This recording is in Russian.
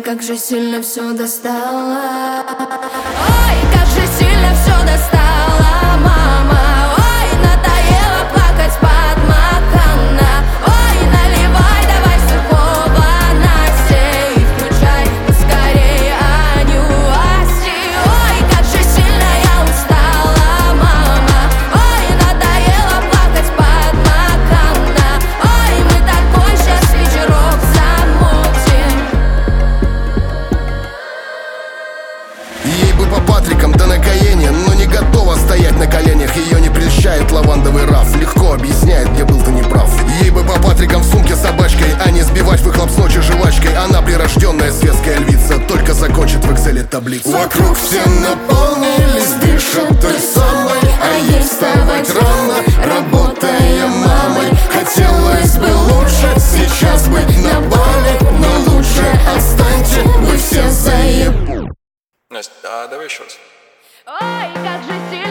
как же сильно все достало. Ой, как же сильно все достало, мама. Ой, надоело плакать под Макана. Ой, наливай давай сухого Насте и включай поскорее Аню Асти. Ой, как же сильно я устала, мама. Ой, надоело плакать под Макана. Ой, мы такой сейчас вечерок замутим. Ей бы по Патрикам да на Каене, но не готова стоять на коленях. Ее не прельщает лавандовый раф, легко объясняет, где был ты неправ. Ей бы по Патрикам в сумке собачкой, а не сбивать выхлоп с ночи жвачкой. Она прирожденная светская львица, только закончит в экселе таблицу. Вокруг все наполнились, дышат той самой, а ей вставать рано, работая мамой. Хотелось бы лучше сейчас быть на бале, но лучше отстаньте, вы все заеб... Настя, давай еще раз. Ой, как же сильно